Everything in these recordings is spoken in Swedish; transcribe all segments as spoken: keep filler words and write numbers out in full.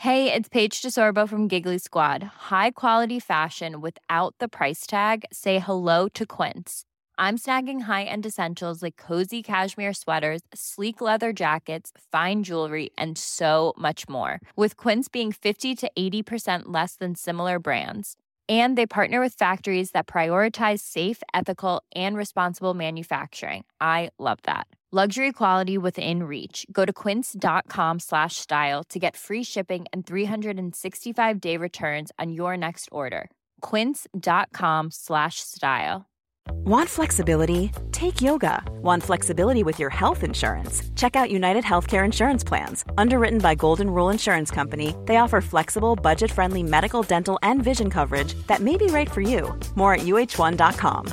Hey, it's Paige DeSorbo from Giggly Squad. High quality fashion without the price tag. Say hello to Quince. I'm snagging high-end essentials like cozy cashmere sweaters, sleek leather jackets, fine jewelry, and so much more. With Quince being fifty to eighty percent less than similar brands. And they partner with factories that prioritize safe, ethical, and responsible manufacturing. I love that. Luxury quality within reach. Go to quince.com slash style to get free shipping and three sixty-five day returns on your next order. Quince.com slash style. Want flexibility? Take yoga. Want flexibility with your health insurance? Check out United Healthcare Insurance Plans. Underwritten by Golden Rule Insurance Company, they offer flexible, budget-friendly medical, dental, and vision coverage that may be right for you. More at U H one dot com.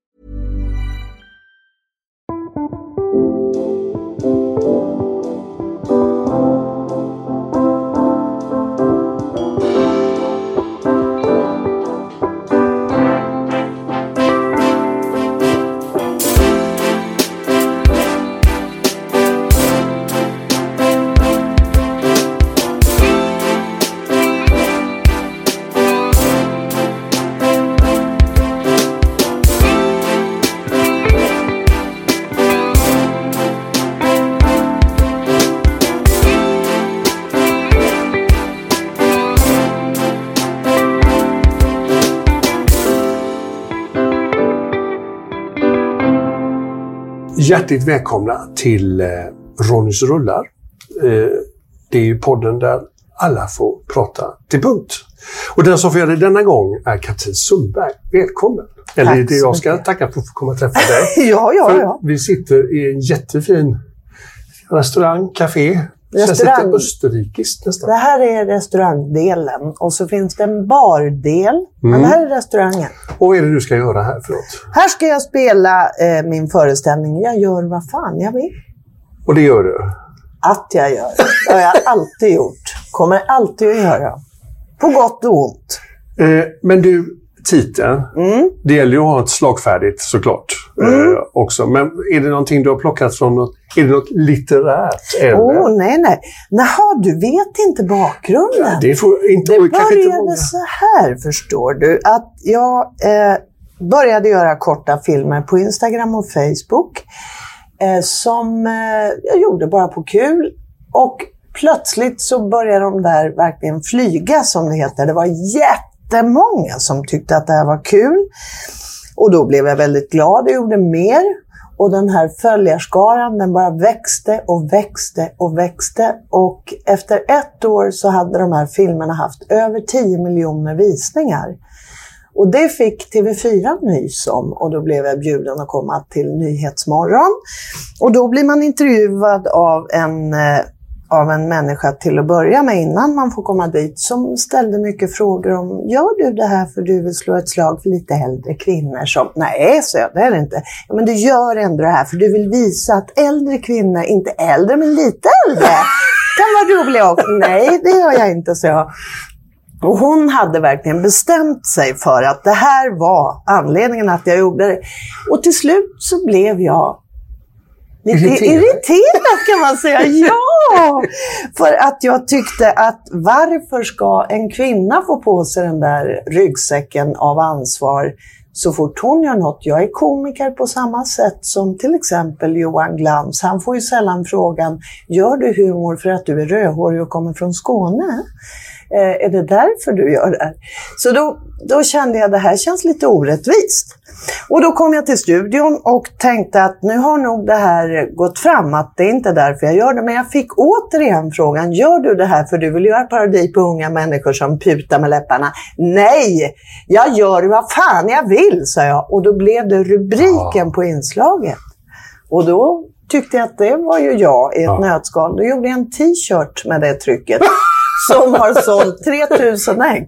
Hjärtligt välkomna till eh, Ronnys rullar. Eh, det är ju podden där alla får prata till punkt. Och den som får göra det denna gång är Katrin Sundberg. Välkommen. Eller det jag ska tacka för att få komma och träffa dig. ja, ja, för ja. Vi sitter i en jättefin restaurang, café. Restaurang. Lite österrikiskt nästan. Det här är restaurangdelen och så finns det en bardel. Mm. Men det här är restaurangen. Och vad är det du ska göra här för något? Här ska jag spela eh, min föreställning. Jag gör vad fan jag vill. Och det gör du? Att jag gör. Det har jag alltid gjort. Kommer alltid att göra. På gott och ont. Eh, men du, titeln. Mm. Det gäller ju att ha ett slagfärdigt såklart. Mm. Eh, också. Men är det någonting du har plockat från något? Är det något litterärt? Åh, oh, nej, nej. Naha, du vet inte bakgrunden. Ja, det får inte, det oj, började inte så här, förstår du. Att jag eh, började göra korta filmer på Instagram och Facebook. Eh, som eh, jag gjorde bara på kul. Och plötsligt så började de där verkligen flyga, som det heter. Det var jättemånga som tyckte att det här var kul. Och då blev jag väldigt glad och gjorde mer. Och den här följarskaran, den bara växte och växte och växte. Och efter ett år så hade de här filmerna haft över tio miljoner visningar. Och det fick T V fyra nys om. Och då blev jag bjuden att komma till Nyhetsmorgon. Och då blir man intervjuad av en... av en människa till att börja med innan man får komma dit, som ställde mycket frågor om, gör du det här för du vill slå ett slag för lite äldre kvinnor? Som, nej, så jag, det är det inte. Ja, men du gör ändå det här för du vill visa att äldre kvinnor, inte äldre men lite äldre, kan vara roliga också. Nej, det gör jag inte, så jag. Och hon hade verkligen bestämt sig för att det här var anledningen att jag gjorde det. Och till slut så blev jag lite irriterad. irriterad kan man säga, ja! För att jag tyckte att varför ska en kvinna få på sig den där ryggsäcken av ansvar så fort hon gör något? Jag är komiker på samma sätt som till exempel Johan Glans. Han får ju sällan frågan, gör du humor för att du är rödhårig och kommer från Skåne? Eh, är det därför du gör det? Så då, då kände jag att det här känns lite orättvist. Och då kom jag till studion och tänkte att nu har nog det här gått fram, att det är inte därför jag gör det. Men jag fick återigen frågan, gör du det här för du vill göra parodi på unga människor som putar med läpparna? Nej, jag gör vad fan jag vill, sa jag. Och då blev det rubriken ja. på inslaget. Och då tyckte jag att det var ju jag i ett ja. nötskal. Då gjorde jag en t-shirt med det trycket. Som har sålt tre tusen ex.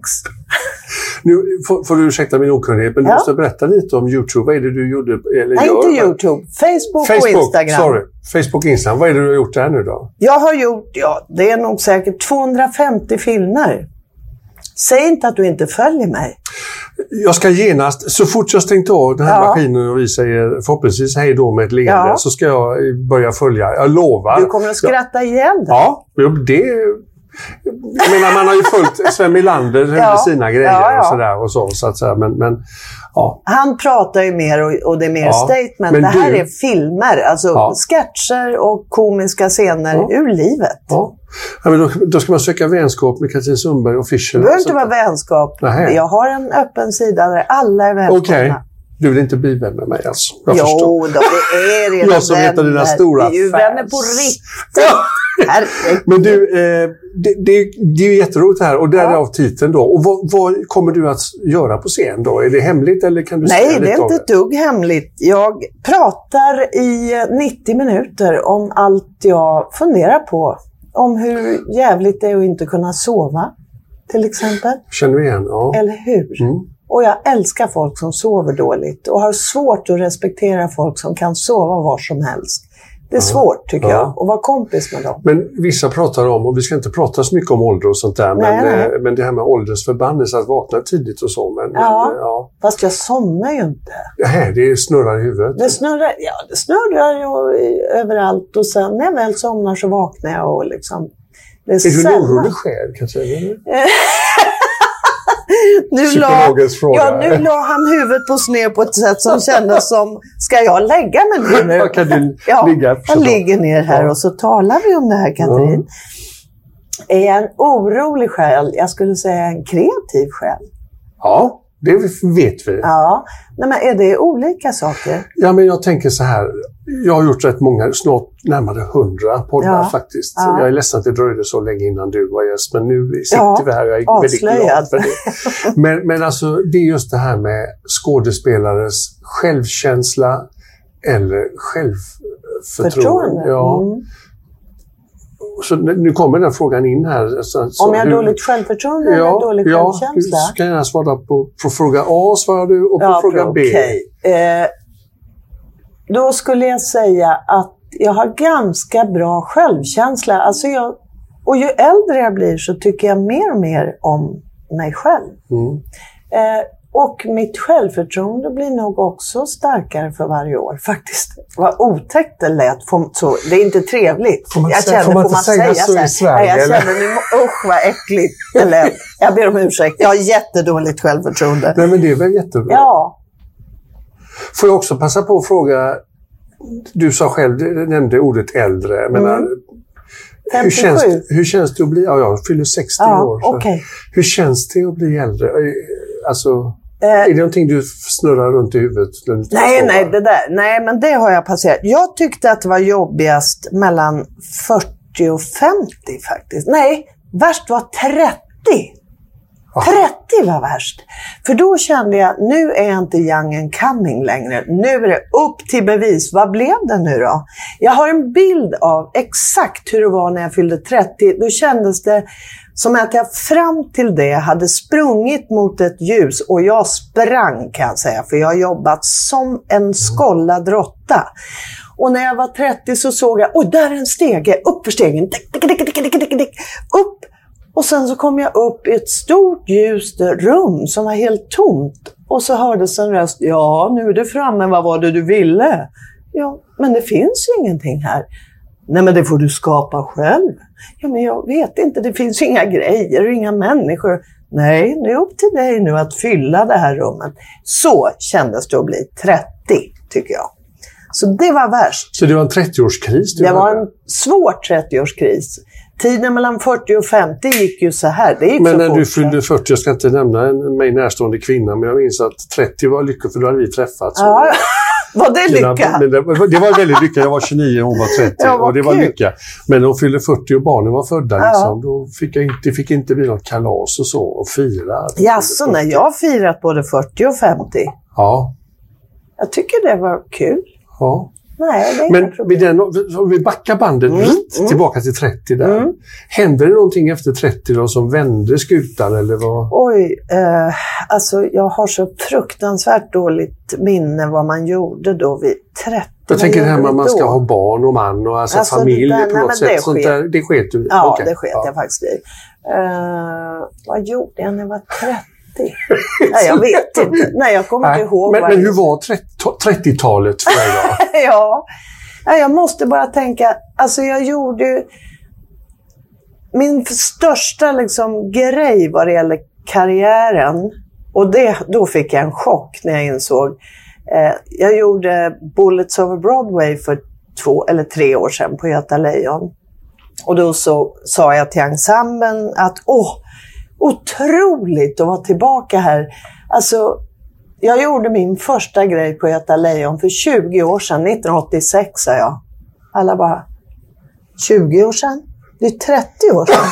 Nu får, får du ursäkta min okunnighet, men du ja. måste berätta lite om YouTube. Vad är det du gjorde? Eller Nej, gör, inte YouTube. Facebook, Facebook och Instagram. Sorry. Facebook och Instagram. Vad är det du har gjort där nu då? Jag har gjort, ja, det är nog säkert tvåhundrafemtio filmer. Säg inte att du inte följer mig. Jag ska genast, så fort jag stängt av den här ja. maskinen och vi säger förhoppningsvis hej då med ett leende, ja. så ska jag börja följa. Jag lovar. Du kommer att skratta jag, igen. Ja, det, Jag menar, man har ju följt Sven Melander ja. med sina grejer ja, ja. och sådär och så, så att säga. Men, men, ja. Han pratar ju mer och, och det är mer ja. statement. Det här du... är filmer, alltså ja. sketcher och komiska scener ja. ur livet. Ja. Ja, men då, då ska man söka vänskap med Katrin Sundberg official. Det behöver inte vara vänskap. Nähe. Jag har en öppen sida där alla är välkomna. Okej. Okay. Du vill inte bli vän med mig alltså? Jag jo, förstår. Då, det är redan jag som heter dina stora fans. Det är ju vänner på riktigt. Men du, eh, det, det, det är ju jätteroligt här och därav ja. titeln då. Och vad, vad kommer du att göra på scen då? Är det hemligt eller kan du säga lite om det? Nej, det är inte ett dugg hemligt. Jag pratar i nittio minuter om allt jag funderar på. Om hur jävligt det är att inte kunna sova, till exempel. Känner du igen? Ja. Eller hur? Mm. Och jag älskar folk som sover dåligt och har svårt att respektera folk som kan sova var som helst. Det är ja. svårt tycker ja. jag att vara kompis med dem. Men vissa pratar om, och vi ska inte prata så mycket om ålder och sånt där, nej, men, nej. men det här med ålderns förbannelse att vakna tidigt och så. Men, ja, men, ja, fast jag somnar ju inte. Nej, det snurrar i huvudet. Det snurrar, ja, det snurrar ju överallt och sen när jag väl somnar så vaknar jag och liksom... Det är, är du en orolig själ, Katrin? Nu la, ja, nu la han huvudet på sned på ett sätt som kändes som, ska jag lägga mig ner nu? Kan du ja, ligga? Jag ligger ner här ja. och så talar vi om det här, Katrin. Ja. Är jag en orolig själ? Jag skulle säga en kreativ själ. Ja, det vet vi. Ja, nej, men är det olika saker? Ja, men jag tänker så här. Jag har gjort rätt många, snart närmare hundra poddar ja. faktiskt. Ja. Jag är ledsen att det dröjde så länge innan du var gäst, men nu sitter ja. vi här och jag är avslöjad. Väldigt glad för det. Men, men alltså, det är just det här med skådespelares självkänsla eller självförtroende. Ja. Mm. Så nu kommer den frågan in här. Så, så om jag har hur, dåligt självförtroende ja, eller dålig ja, självkänsla? Ja, ska jag svara på, på fråga A svarar du och på ja, fråga B. Okay. Eh, då skulle jag säga att jag har ganska bra självkänsla. Alltså jag, och ju äldre jag blir så tycker jag mer och mer om mig själv. Mm. Eh, och mitt självförtroende blir nog också starkare för varje år. Faktiskt. Vad otäckt det lät. Så, det är inte trevligt. Får man, jag känner, får man, får man säga, säga så, så i Sverige? Nej, jag eller? känner nu, usch vad äckligt det lät. Jag ber om ursäkt. Jag har jättedåligt självförtroende. Nej, men det är väl jättebra. Ja. Får jag också passa på att fråga, du sa själv, du nämnde ordet äldre. Men mm. hur, känns, hur känns det att bli, ja jag fyller sextio ja, år. Okay. Hur känns det att bli äldre? Alltså, eh, är det någonting du snurrar runt i huvudet? Nej, nej, det där, nej, men det har jag passerat. Jag tyckte att det var jobbigast mellan fyrtio och femtio faktiskt. Nej, värst var trettio. trettio var värst. För då kände jag, nu är jag inte young and coming längre. Nu är det upp till bevis. Vad blev det nu då? Jag har en bild av exakt hur det var när jag fyllde trettio. Då kändes det som att jag fram till det hade sprungit mot ett ljus. Och jag sprang kan jag säga. För jag har jobbat som en skollad råtta. Och när jag var trettio så såg jag, oj där är en stege. Upp för stegen. Dick, dick, dick, dick, dick, dick, dick. Upp. Och sen så kom jag upp i ett stort ljust rum som var helt tomt. Och så hördes en röst, ja nu är det framme, vad var det du ville? Ja, men det finns ju ingenting här. Nej, men det får du skapa själv. Ja, men jag vet inte, det finns inga grejer och inga människor. Nej, det är upp till dig nu att fylla det här rummet. Så kändes det att bli trettio, tycker jag. Så det var värst. Så det var en trettioårskris? Det var en svår trettioårskris. Tiden mellan fyrtio och femtio gick ju så här. Det gick men så när fort, du fyllde fyrtio, jag ska inte nämna en mig närstående kvinna, men jag minns att trettio var lycka för då hade vi träffats. Ja, var det lycka? Men det, det var väldigt lycka. Jag var tjugonio och hon var trettio. Ja, och det var kul. Lycka. Men när hon fyllde fyrtio och barnen var födda, ja. liksom, då fick jag inte, fick inte bli något kalas och så och fira. Jaså, när jag har firat både fyrtio och femtio. Ja. Jag tycker det var kul. Ja. Nej, det är men vid den, om vi backar bandet mm, lite, mm. tillbaka till trettio där. Mm. Hände det någonting efter trettio då som vände skutan eller vad? Oj, eh, alltså jag har så fruktansvärt dåligt minne vad man gjorde då vid trettio. Jag tänker det här med att man ska ha barn och man och alltså, alltså familj där, på något nej, sätt. Det sånt där, det sket du? Ja, okay. det sket ja. jag faktiskt i. Uh, vad gjorde jag när jag var trettio? Nej, jag vet inte. Nej, jag kommer Nej, inte ihåg. Men, men hur var trettiotalet för dig då? Ja, jag måste bara tänka, alltså jag gjorde min största liksom, grej vad det gäller karriären, och det, då fick jag en chock när jag insåg. Eh, jag gjorde Bullets over Broadway för två eller tre år sedan på Göta Lejon. Och då så sa jag till ensemblen att åh, otroligt att vara tillbaka här. Alltså, jag gjorde min första grej på Göta Lejon för tjugo år sedan, nittonhundraåttiosex, sa jag. Alla bara, tjugo år sedan? Det är trettio år sedan.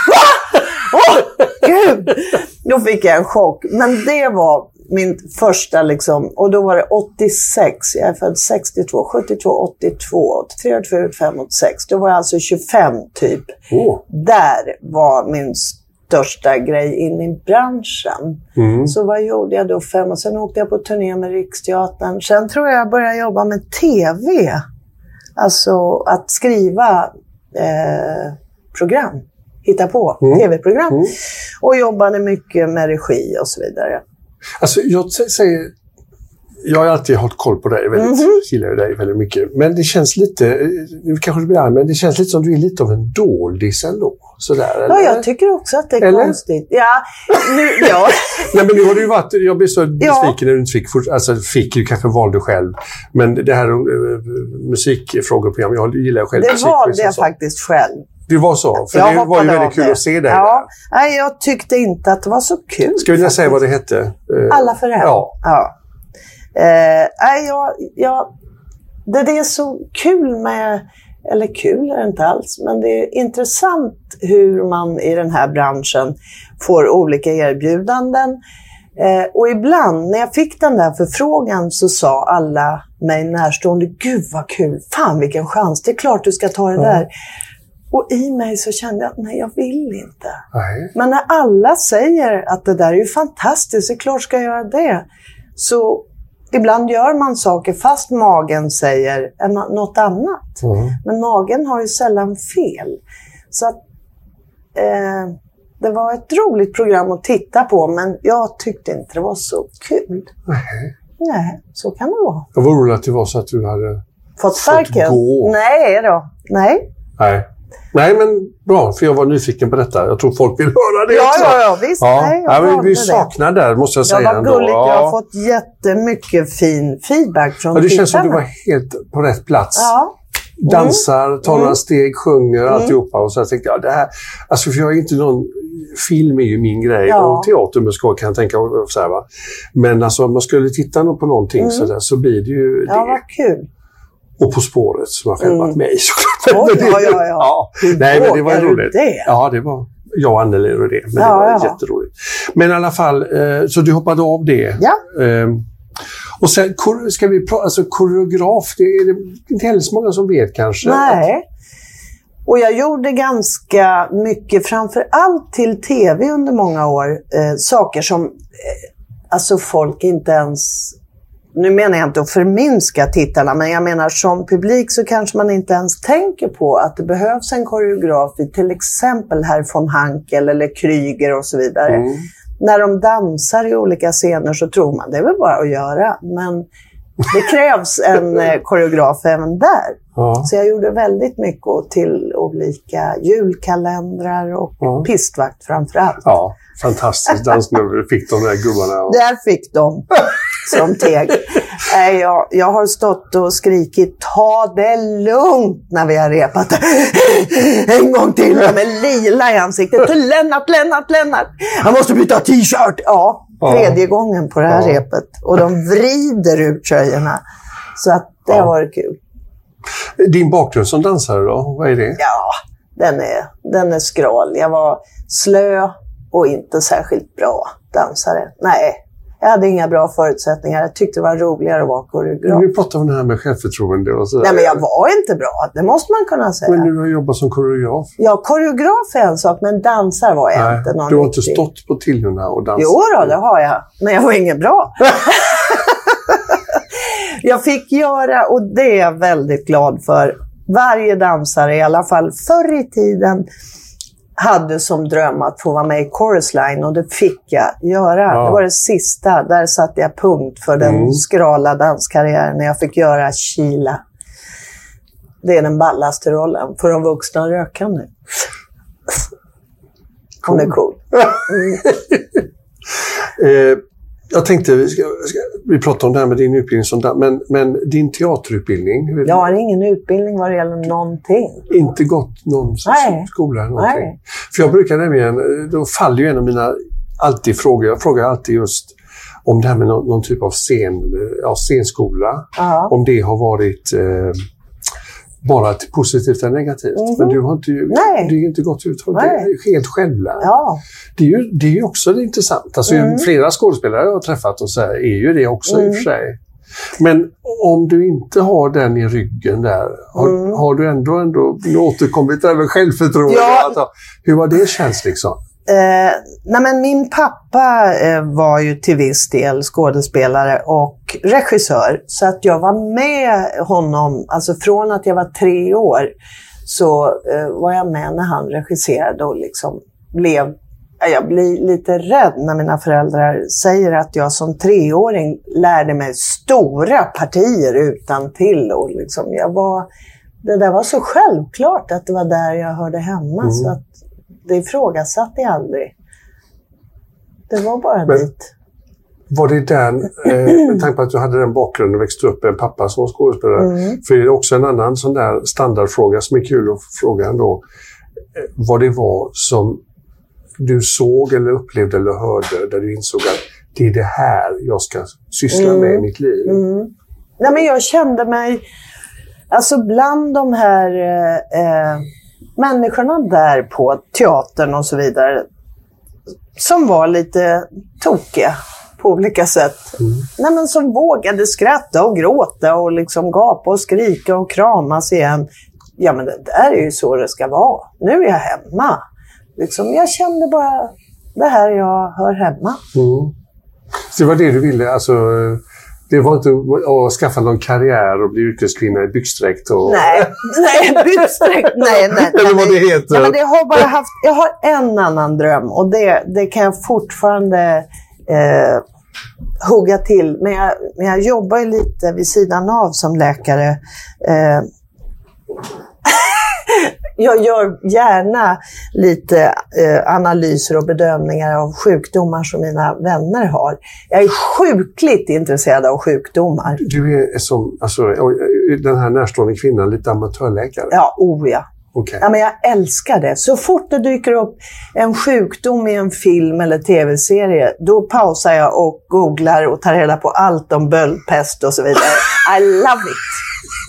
Åh, gud! Då fick jag en chock. Men det var min första liksom, och då var det åttiosex, jag är född sextiotvå, sjuttiotvå, åttiotvå, åttiotre, åttiofyra, åttiofem, åttiosex. Då var jag alltså tjugofem typ. Oh. Där var min största grej in i branschen. Mm. Så vad gjorde jag då? Fem, och sen åkte jag på turné med Riksteatern. Sen tror jag jag började jobba med tv. Alltså att skriva eh, program. Hitta på mm. tv-program. Mm. Och jobbade mycket med regi och så vidare. Alltså jag säger, jag har alltid hållit koll på dig väldigt, mm-hmm. gillar ju dig väldigt mycket. Men det känns lite, nu kanske det blir arg, men det känns lite som du är lite av en doldis ändå. Sådär, eller? Ja, jag tycker också att det är eller? Konstigt. Ja, nu, ja. Nej, men nu har det ju varit, jag blev så besviken ja. när du inte fick, alltså fick du kanske valde själv. Men det här uh, musikfrågeprogram, jag gillar själv det musik. Det valde jag så. faktiskt själv. Det var så, för jag det var ju väldigt kul det. att se dig. Ja. Nej, jag tyckte inte att det var så kul. Ska vi säga vad det hette? Alla för en. Ja. ja. Eh, nej, jag, jag, det, det är så kul med, eller kul är det inte alls, men det är intressant hur man i den här branschen får olika erbjudanden. Eh, och ibland när jag fick den där förfrågan så sa alla mig närstående, gud vad kul, fan vilken chans, det är klart du ska ta det ja. där. Och i mig så kände jag, nej jag vill inte. Nej. Men när alla säger att det där är ju fantastiskt, det är klart ska jag göra det. Så ibland gör man saker fast magen säger något annat. Mm. Men magen har ju sällan fel. Så att, eh, det var ett roligt program att titta på, men jag tyckte inte det var så kul. Nej. Nej, så kan det vara. Jag var roligt att det var så att du hade fått sparken. Fått gå. Nej då, nej. Nej. Nej, men bra, för jag var nyfiken på detta. Jag tror folk vill höra det ja, också. Ja, ja, visst. Ja. Nej, ja, men vi saknar det. där, måste jag säga. Jag var ändå. gulligt. Ja. Jag har fått jättemycket fin feedback från ja, det tittarna. känns som att du var helt på rätt plats. Ja. Mm. Dansar, tar några mm. steg, sjunger, mm. alltihopa. Och så jag tänkte jag, det här... Alltså, för jag är inte någon... Film är ju min grej. Ja. Och teater med skoj kan jag tänka så här, va. Men alltså, om man skulle titta på någonting mm. så, där, så blir det ju det. Ja, vad kul. Och På spåret som jag själv mm. varit med i såklart. Oh, ja, ja, ja. ja. Nej, men det var roligt. Det? Ja, det var jag och Anneli och det. Men ja, det var ja. jätteroligt. Men i alla fall, eh, så du hoppade av det. Ja. Eh, och sen ska vi prata, alltså koreograf, det är det inte heller så många som vet kanske. Nej. Och jag gjorde ganska mycket, framför allt till tv under många år, eh, saker som eh, alltså folk inte ens... Nu menar jag inte att förminska tittarna, men jag menar som publik så kanske man inte ens tänker på att det behövs en koreograf i till exempel Herr von Hankel eller Kryger och så vidare. Mm. När de dansar i olika scener så tror man det är väl bara att göra, men det krävs en eh, koreograf även där. Ja. Så jag gjorde väldigt mycket till olika julkalendrar och ja. pistvakt framförallt. Ja, fantastiskt dansnummer fick de där gubbarna. Och... Där fick de som teg. äh, jag, jag har stått och skrikit ta det lugnt när vi har repat. En gång till med lila i ansiktet. Lennart, Lennart, Lennart. Han måste byta t-shirt. Ja, tredje ja. gången på det här ja. repet. Och de vrider ut tröjorna. Så att det ja. har varit kul. Din bakgrund som dansare då, vad är det? Ja, den är, den är skral. Jag var slö och inte särskilt bra dansare. Nej, jag hade inga bra förutsättningar. Jag tyckte det var roligare att vara koreograf. Nu pratar vi om det här med självförtroende och sådär. Nej, men jag var inte bra. Det måste man kunna säga. Men du har jobbat som koreograf. Ja, koreograf är en sak, men dansare var jag Nej, inte någon du har riktig. inte stått på Tiljorna och dansat? Jo då, det har jag. Men jag var ingen bra. Jag fick göra, och det är jag väldigt glad för, varje dansare, i alla fall förr i tiden, hade som dröm att få vara med i Chorus Line, och det fick jag göra. Ja. Det var det sista, där satte jag punkt för den mm. skrala danskarriären när jag fick göra Kila. Det är den ballaste rollen för de vuxna rökande. Hon är cool. Mm. eh, jag tänkte, vi, ska, ska, vi pratar om det här med din utbildning, sånt där, men, men din teaterutbildning? Jag har ingen utbildning vad det gäller någonting. Inte gått någon Nej. skola eller någonting? Nej. För jag brukar nämligen, då faller ju en av mina alltid frågor, jag frågar alltid just om det här med någon, någon typ av scen, ja, scenskola, Ja. om det har varit eh, bara till positivt eller negativt. Mm-hmm. Men du har inte, Nej. det är inte gått ut, det är helt självlärd. Ja. Det är ju det är ju också intressant. Alltså, Mm. flera skådespelare jag har träffat och så här, är ju det också Mm. i och för sig. Men om du inte har den i ryggen där, har, Mm. har du ändå, ändå återkommit över självförtroende? Ja. Alltså, hur har det känts liksom? Eh, nej men min pappa eh, var ju till viss del skådespelare och regissör. Så att jag var med honom, alltså från att jag var tre år så eh, var jag med när han regisserade och liksom blev... Jag blir lite rädd när mina föräldrar säger att jag som treåring lärde mig stora partier utan till och liksom jag var... Det där var så självklart att det var där jag hörde hemma Mm. så att det ifrågasatte jag aldrig. Det var bara Men, dit. Var det den, eh, med tanke på att du hade den bakgrunden och växte upp med en pappa som var skådespelare, Mm. för det är också en annan sån där standardfråga som är kul att fråga ändå. Eh, vad det var som du såg eller upplevde eller hörde där du insåg att det är det här jag ska syssla Mm. med i mitt liv. Mm. Nej, men jag kände mig, alltså bland de här eh, människorna där på teatern och så vidare, som var lite tokiga på olika sätt. Mm. Nej, men som vågade skratta och gråta och liksom gapa och skrika och kramas igen. Ja, men det där är ju så det ska vara. Nu är jag hemma. Liksom, jag kände bara, det här jag hör hemma. Mm. Så det var det du ville, alltså det var inte att skaffa någon karriär och bli yrkeskvinna i byxdräkt och... Nej, nej, byxdräkt, nej, nej. Eller vad det heter. Ja, men det har bara haft, jag har en annan dröm och det, det kan jag fortfarande eh, hugga till. Men jag, men jag jobbar ju lite vid sidan av som läkare. Eh, jag gör gärna lite eh, analyser och bedömningar av sjukdomar som mina vänner har. Jag är sjukligt intresserad av sjukdomar. Du är som, alltså, den här närstående kvinnan, lite amatörläkare? Ja, oh ja. Okay. Ja, men jag älskar det. Så fort det dyker upp en sjukdom i en film eller tv-serie, då pausar jag och googlar och tar reda på allt om böldpest och så vidare. I love it!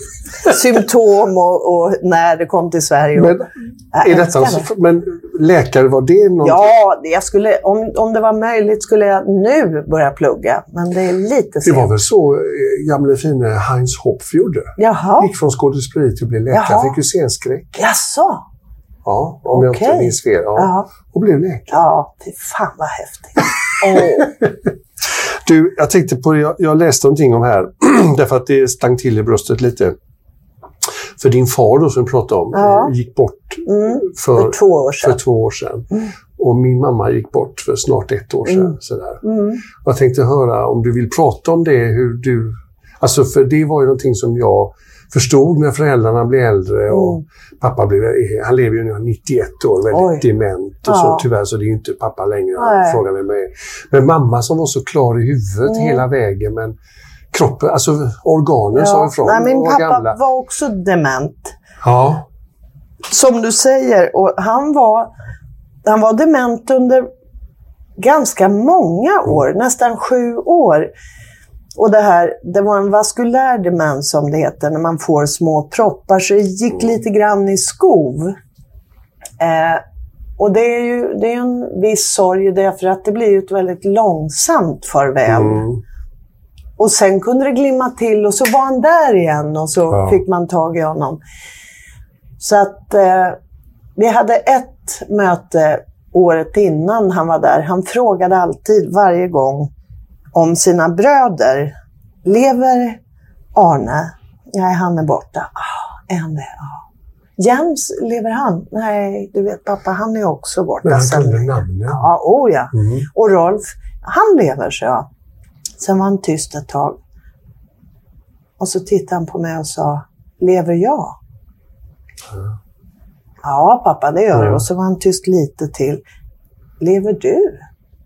Symptom och, och när det kom till Sverige. Men, är detta alltså, men läkare, var det någonting? Ja, det jag skulle, om, om det var möjligt skulle jag nu börja plugga. Men det är lite sent. Det var väl så eh, gamla fina Heinz Hopf gjorde. Jaha. Gick från skådespeleri till att bli läkare. Jaha. Fick ju scenskräck. Jaså? Ja, om jag Okej. inte minns fel. Ja. Jaha. Och blev läkare. Ja, det fan vad häftigt. Åh. Du, jag tänkte på, jag, jag läste någonting om här. Därför att det stank till i bröstet lite. För din far då som vi pratade om Ja. gick bort Mm. för, För två år sedan. För två år sedan. Mm. Och min mamma gick bort för snart ett år sedan. Mm. Sådär. Mm. Jag tänkte höra om du vill prata om det. Hur du, alltså för det var ju någonting som jag förstod när föräldrarna blev äldre. Och Mm. pappa blev, han lever ju nu nittioett år, väldigt Oj. dement. Och Ja. så, tyvärr så det är ju inte pappa längre. Han Nej. frågade mig. Men mamma som var så klar i huvudet Mm. hela vägen. Men kroppen, alltså organen sa ifrån. Nej, min var pappa gamla. var också dement. Ja. Som du säger. Och han var, han var dement under ganska många år. Nästan sju år. Och det här, det var en vaskulär demens som det heter. När man får små proppar. Så det gick lite grann i skov. Eh, och det är ju det är en viss sorg. Därför att det blir ju ett väldigt långsamt farväl. Mm. Och sen kunde det glimma till och så var han där igen och så Ja. fick man tag i honom. Så att eh, vi hade ett möte året innan han var där. Han frågade alltid varje gång om sina bröder. Lever Arne? Nej, han är borta. Ah, är han det? Ja. Jens, lever han? Nej, du vet pappa, han är också borta. Men han Sen- kunde namnen. Ja, oh ja. Mm. Och Rolf, han lever, så jag. Sen var han tyst ett tag. Och så tittade han på mig och sa, lever jag? Mm. Ja, pappa, det gör det. Mm. Och så var han tyst lite till. lever du?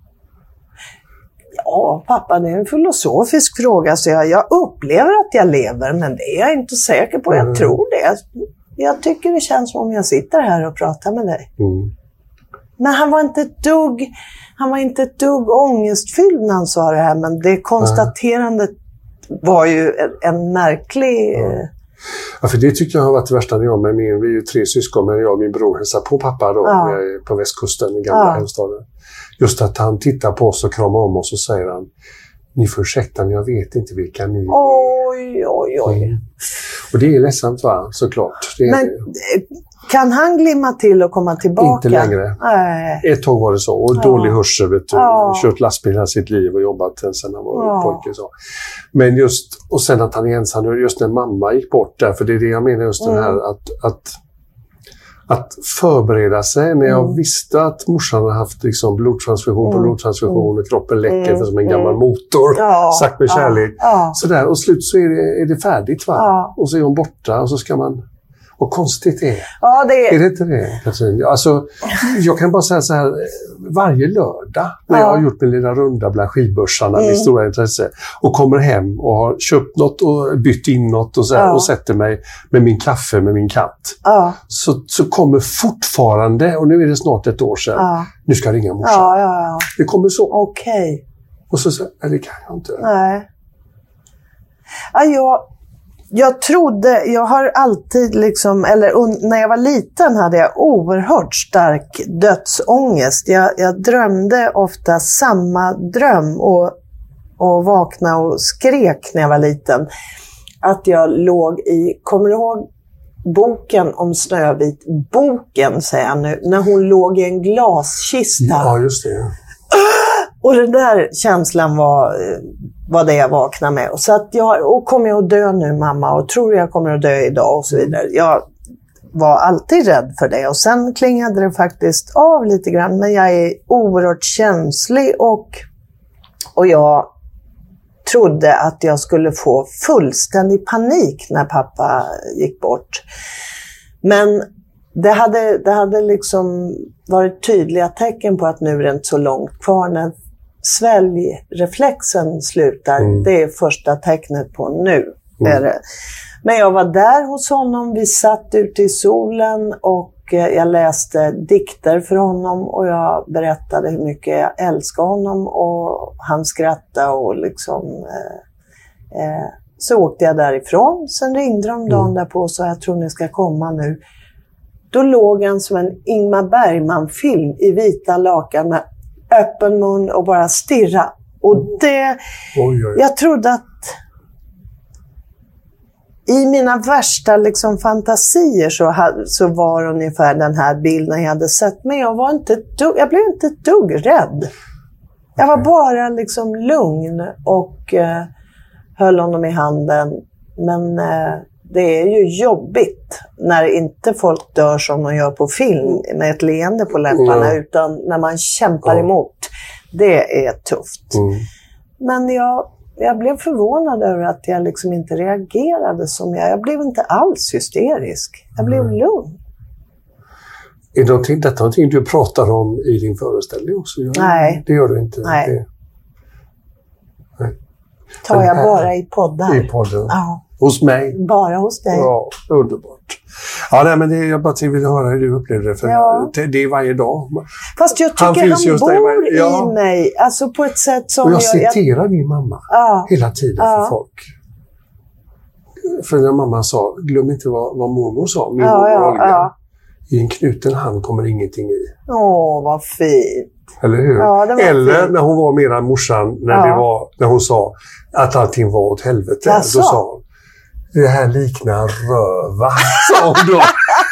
Ja, pappa, det är en filosofisk fråga, så jag, jag upplever att jag lever, men det är jag inte säker på. Jag mm. tror det. Jag tycker det känns som om jag sitter här och pratar med dig. Mm. Men han var inte ett dugg, han var inte ett dugg ångestfylld när han sa det här, men det konstaterandet mm. var ju en, en märklig... Mm. Ja, för det tycker jag har varit det värsta när jag med min, vi är ju tre syskon, men jag och min bror hälsar på pappa då, ja. på västkusten i gamla ja. hemstaden. Just att han tittar på oss och kramar om oss och säger han, ni får ursäkta, men jag vet inte vilka ni är. Oj, oj, oj. Mm. Och det är ledsamt, va? Såklart. Det är men det. Kan han glimma till och komma tillbaka? Inte längre. Nej. Ett tag var det så. Och ja. dålig hörsel, vet du. Ja. Kört lastbil hela sitt liv och jobbat sen han var ja. pojke. Så. Men just, och sen att han är ensam, just när mamma gick bort där, för det är det jag menar, just mm. den här att, att att förbereda sig när jag mm. visste att morsan hade haft liksom blodtransfusion mm. på blodtransfusion och kroppen läcker mm. som en gammal motor. Ja. Sagt med kärlek. Ja. Sådär, och slut så är det, är det färdigt, va? Ja. Och så är hon borta och så ska man... Och konstigt det är. Ja, det är... Är det inte det, Katrin? Alltså, jag kan bara säga så här, varje lördag när ja. jag har gjort min lilla runda bland skivbörsarna mm. med stora intresse och kommer hem och har köpt något och bytt in något och, så här, ja. och sätter mig med min kaffe med min katt. Ja. Så, så kommer fortfarande, och nu är det snart ett år sedan, ja. nu ska jag ringa morsan. Ja, ja, ja. Det kommer så. Okej. Okay. Och så säger jag, det kan jag inte. Nej. Ja, jag... Jag trodde, jag har alltid liksom, eller un, när jag var liten hade jag oerhört stark dödsångest. Jag, jag drömde ofta samma dröm och, och vaknade och skrek när jag var liten. Att jag låg i, kommer du ihåg boken om Snövit? Boken, säger jag nu, när hon låg i en glaskista. Ja, just det. Och den där känslan var, var det jag vaknade med. Så att jag, och kommer jag att dö nu, mamma? Och tror jag kommer att dö idag? Och så vidare. Jag var alltid rädd för det. Och sen klingade det faktiskt av lite grann. Men jag är oerhört känslig. Och, och jag trodde att jag skulle få fullständig panik när pappa gick bort. Men det hade, det hade liksom varit tydliga tecken på att nu är det inte så långt kvar. När sväljreflexen slutar, mm. det är första tecknet på nu. Mm. Är det. Men jag var där hos honom, vi satt ute i solen och jag läste dikter för honom och jag berättade hur mycket jag älskar honom och han skrattade och liksom eh, eh, så åkte jag därifrån. Sen ringde de dagen mm. därpå och sa jag tror ni ska komma nu. Då låg han som en Ingmar Bergman-film i vita lakan med öppen mun och bara stirra. Och det, oj, oj. Jag trodde att i mina värsta liksom fantasier så, så var ungefär den här bilden jag hade sett. Men jag, var inte dugg, jag blev inte ett dugg rädd. Jag var bara liksom lugn och eh, höll honom i handen. Men eh, det är ju jobbigt när inte folk dör som de gör på film med ett leende på läpparna. Mm. Utan när man kämpar mm. emot. Det är tufft. Mm. Men jag... Jag blev förvånad över att jag liksom inte reagerade som jag. Jag blev inte alls hysterisk. Jag blev mm. lugn. Är det någonting, detta någonting du pratar om i din föreställning också? Gör Nej. Det gör du inte? Nej. Det... Nej. Tar här, jag bara i poddar? I podden? Ja. Hos mig? Bara hos dig. Ja, underbart. Ja, nej, men det, jag bara vill höra hur du upplevde det. För ja. det, det är varje dag. Fast jag tycker han, han bor i ja. mig. Alltså på ett sätt som... Och jag, jag citerar jag... min mamma ja. hela tiden ja. för folk. För när mamma sa, glöm inte vad, vad mormor sa. Min ja, mormor ja, Olga. Ja. I en knuten hand kommer ingenting i. Åh, vad fint. Eller hur? Ja, Eller fint. när hon var mera morsan, när, ja. det var, när hon sa att allting var åt helvete. Jaså? Då sa hon, det här liknar röva, sa hon då.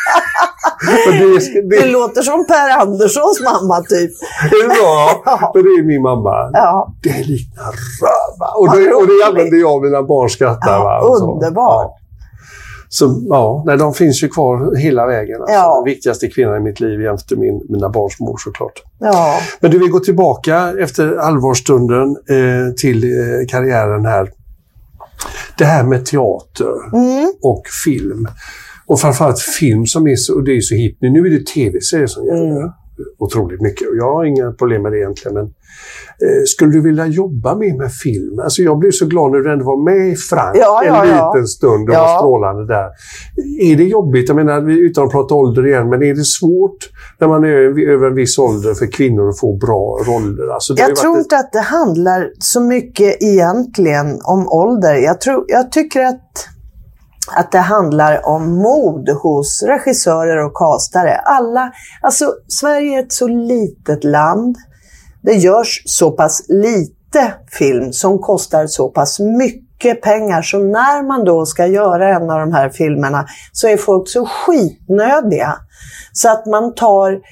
det, det... det låter som Per Anderssons mamma typ. Ja, ja. Men det är min mamma. Ja. Det liknar röva. Och det, och det använder jag och mina barn skrattar. Ja, va? underbart. Ja. Så ja, nej, de finns ju kvar hela vägen. Alltså. Ja. Den viktigaste kvinnan i mitt liv jämte min, mina barns mor såklart. Ja. Men du vill gå tillbaka efter allvarsstunden eh, till eh, karriären här. Det här med teater mm. och film. Och framförallt film som är så, och det är så hippt. Nu är det tv-serier som gäller. Mm. otroligt mycket. Och jag har inga problem med det egentligen, men eh, skulle du vilja jobba mer med film? Alltså jag blev så glad när du ändå var med i Frank ja, ja, en ja. liten stund och ja. var strålande där. Är det jobbigt? Jag menar, utan att prata ålder igen, men är det svårt när man är över en viss ålder för kvinnor att få bra roller? Alltså, jag tror inte ett... att det handlar så mycket egentligen om ålder. Jag, tror, jag tycker att Att det handlar om mod hos regissörer och castare. Alla, alltså Sverige är ett så litet land. Det görs så pass lite film som kostar så pass mycket pengar. Så när man då ska göra en av de här filmerna så är folk så skitnödiga. Så att man tar...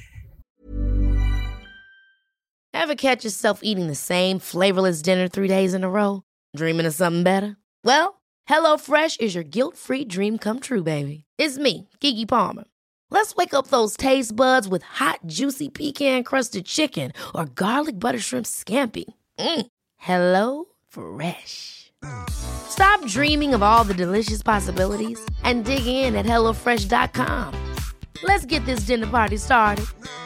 Ever catch yourself eating the same flavorless dinner three days in a row? Dreaming of something better? Well, HelloFresh is your guilt-free dream come true, baby. It's me, Keke Palmer. Let's wake up those taste buds with hot, juicy pecan-crusted chicken or garlic butter shrimp scampi. Mm. Hello Fresh. Stop dreaming of all the delicious possibilities and dig in at hello fresh dot com. Let's get this dinner party started.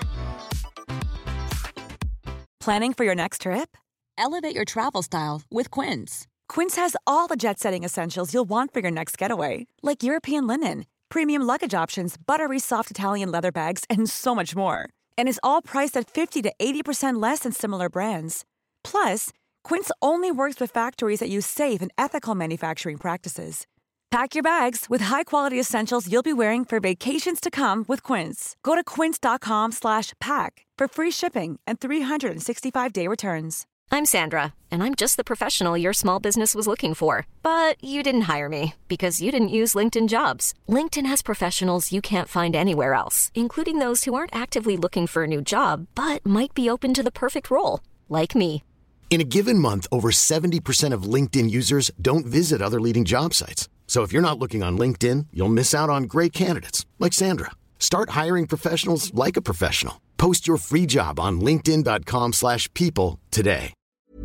Planning for your next trip? Elevate your travel style with Quince. Quince has all the jet-setting essentials you'll want for your next getaway, like European linen, premium luggage options, buttery soft Italian leather bags, and so much more. And is all priced at fifty to eighty percent less than similar brands. Plus, Quince only works with factories that use safe and ethical manufacturing practices. Pack your bags with high-quality essentials you'll be wearing for vacations to come with Quince. Go to quince dot com slash pack for free shipping and three sixty-five day returns. I'm Sandra, and I'm just the professional your small business was looking for. But you didn't hire me because you didn't use LinkedIn Jobs. LinkedIn has professionals you can't find anywhere else, including those who aren't actively looking for a new job, but might be open to the perfect role, like me. In a given month, over seventy percent of LinkedIn users don't visit other leading job sites. So if you're not looking on LinkedIn, you'll miss out on great candidates like Sandra. Start hiring professionals like a professional. Post your free job on linkedin dot com slash people today.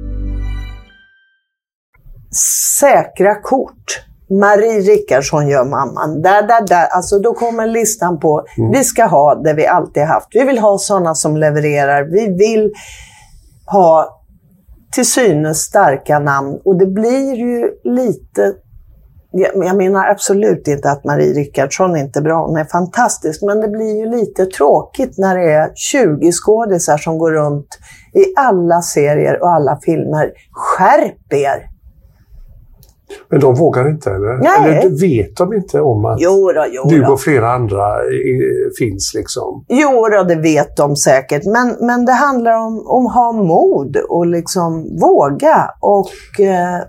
Säkra kort. Marie Rickardsson gör mamman. Där, där, där. Alltså då kommer listan på. Mm. Vi ska ha det vi alltid haft. Vi vill ha sådana som levererar. Vi vill ha till synes starka namn. Och det blir ju lite... Jag menar absolut inte att Marie Rickardsson inte är bra. Hon är fantastisk. Men det blir ju lite tråkigt när det är tjugo skådisar som går runt i alla serier och alla filmer. Skärp er! Men de vågar inte, eller? Nej. Eller vet de inte om att jo då, jo du då. och flera andra finns liksom? Jo då, det vet de säkert. Men, men det handlar om, om att ha mod och liksom våga. Och eh,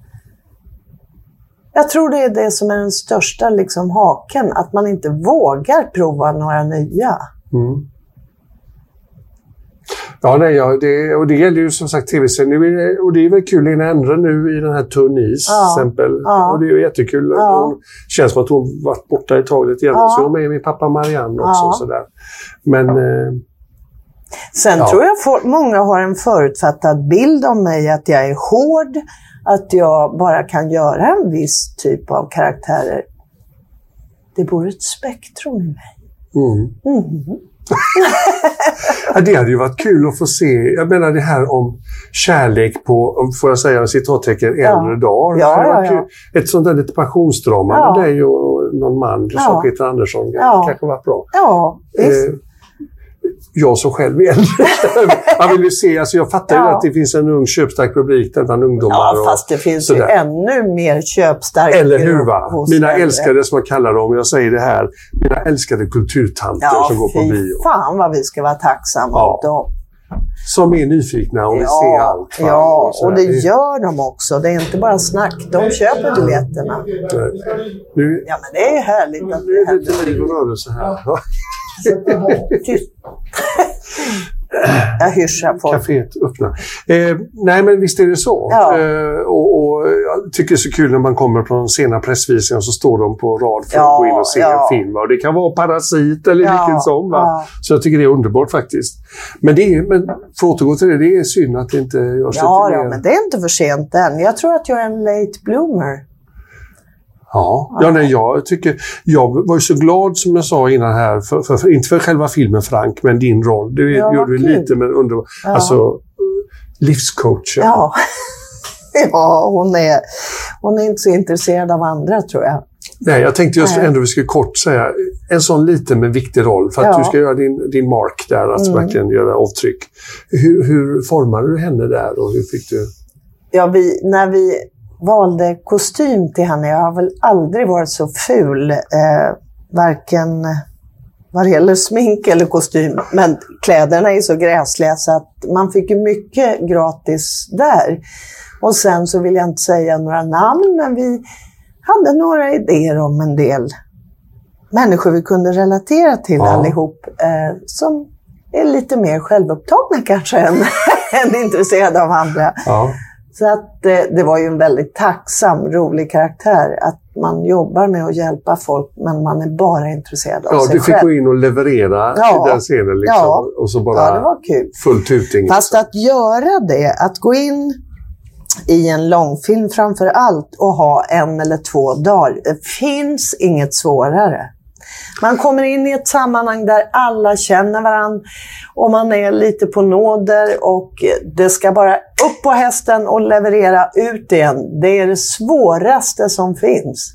jag tror det är det som är den största liksom, haken. Att man inte vågar prova några nya. Mm. Ja, nej, ja det, och det gäller ju som sagt tv-serien. Nu är det, och det är väl kul att ändra nu i den här Tunnis ja. till exempel. Ja. Och det är ju jättekul. Ja. Hon känns som att hon varit borta i taget igen. Ja. Så jag är med min pappa Marianne också. Ja. Sådär. Men... Eh, Sen ja. tror jag folk, många har en förutfattad bild om mig att jag är hård. Att jag bara kan göra en viss typ av karaktärer. Det bor ett spektrum i mig. Mm. Mm. Ja, det hade ju varit kul att få se. Jag menar det här om kärlek på, får jag säga citattecken, äldre ja. dagar. Ja, ja, ja. Ett sånt där lite passionsdrama. Ja. Men det är ju någon man ja. som Peter Andersson. Ja. Kanske var bra. Ja, visst. Eh, jag som själv är äldre. Man vill ju se, alltså jag fattar ja. ju att det finns en ung köpstark publik där bland ungdomar. Ja, fast det finns sådär. ju ännu mer köpstark. Eller hur va? Mina äldre. älskade, som jag kallar dem, jag säger det här, mina älskade kulturtanter ja, som går på bio. Ja, fan vad vi ska vara tacksamma ja. mot dem. Som är nyfikna och vill ja, se allt. Va? Ja, och, och det gör de också. Det är inte bara snack. De köper biljetterna. Nu, ja, men det är härligt att det händer. Nu är det lite liv och rörelse här. Ja. Tyst. Jag hyschar folk. Caféet öppna. Eh, nej, men visst är det så. Ja. Eh, och, och jag tycker det är så kul när man kommer på en sena pressvisning och så står de på rad för ja, att gå in och se ja. en film. Och det kan vara Parasit eller ja, vilken som. Va? Ja. Så jag tycker det är underbart faktiskt. Men, det är, men för att återgå till det, det är synd att det inte görs ja, lite ja, mer. men det är inte för sent än. Jag tror att jag är en late bloomer. Ja, ja nej, jag tycker, jag var ju så glad som jag sa innan här, för, för, för, inte för själva filmen Frank, men din roll. Du ja, gjorde lite, men underbar. Ja. Alltså, livscoachen. Ja, ja hon, är, hon är inte så intresserad av andra, tror jag. Nej, jag tänkte just ändå vi skulle kort säga, en sån liten men viktig roll, för att ja. du ska göra din, din mark där, att mm. verkligen göra avtryck. Hur, hur formade du henne där och hur fick du... Ja, vi, när vi valde kostym till henne, jag har väl aldrig varit så ful, eh, varken vad det gäller smink eller kostym, men kläderna är så gräsliga så att man fick ju mycket gratis där. Och sen så vill jag inte säga några namn, men vi hade några idéer om en del människor vi kunde relatera till ja. allihop, eh, som är lite mer självupptagna kanske än, än intresserade av andra. Ja. Så att eh, det var ju en väldigt tacksam, rolig karaktär att man jobbar med att hjälpa folk, men man är bara intresserad av ja, sig själv. Ja, du fick gå in och leverera ja. i den scenen liksom. Ja. Och så bara ja, det var kul. Fullt uting. Fast att göra det, att gå in i en långfilm framför allt och ha en eller två dagar, det finns inget svårare. Man kommer in i ett sammanhang där alla känner varandra och man är lite på nåder och det ska bara upp på hästen och leverera ut igen. Det är det svåraste som finns.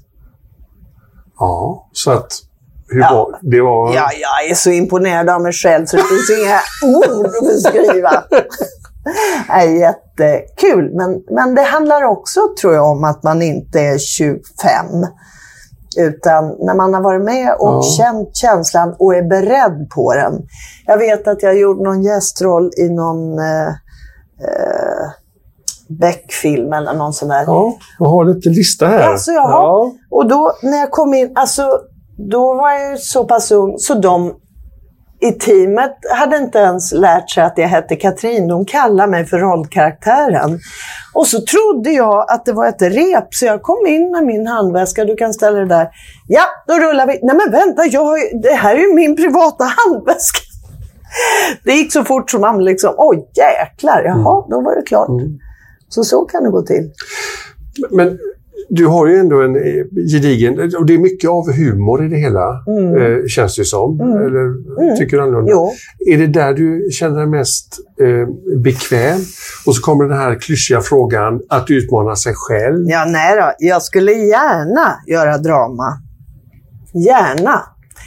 Ja, så att hur ja. var det? Var... Ja, jag är så imponerad av mig själv så det finns inga ord att beskriva. Det är jättekul, men, men det handlar också, tror jag, om att man inte är tjugofem. Utan när man har varit med och ja. känt känslan och är beredd på den. Jag vet att jag gjorde någon gästroll i någon eh, eh, Beck-film eller någon sån där. Ja, jag har lite lista här. Alltså, ja. ja. Och då när jag kom in, alltså då var jag ju så pass ung så de i teamet hade inte ens lärt sig att jag hette Katrin. De kallade mig för rollkaraktären. Och så trodde jag att det var ett rep. Så jag kom in med min handväska. Du kan ställa det där. Ja, då rullar vi. Nej men vänta, jag har ju, det här är ju min privata handväska. Det gick så fort som man liksom, oj jäklar, jaha, mm. då var det klart. Mm. Så så kan det gå till. Men du har ju ändå en gedigen, och det är mycket av humor i det hela, mm. eh, känns det som. Mm. Eller mm. tycker du annorlunda? Jo. Är det där du känner dig mest eh, bekväm? Och så kommer den här klyschiga frågan att utmana sig själv. Ja, nej då. Jag skulle gärna göra drama. Gärna.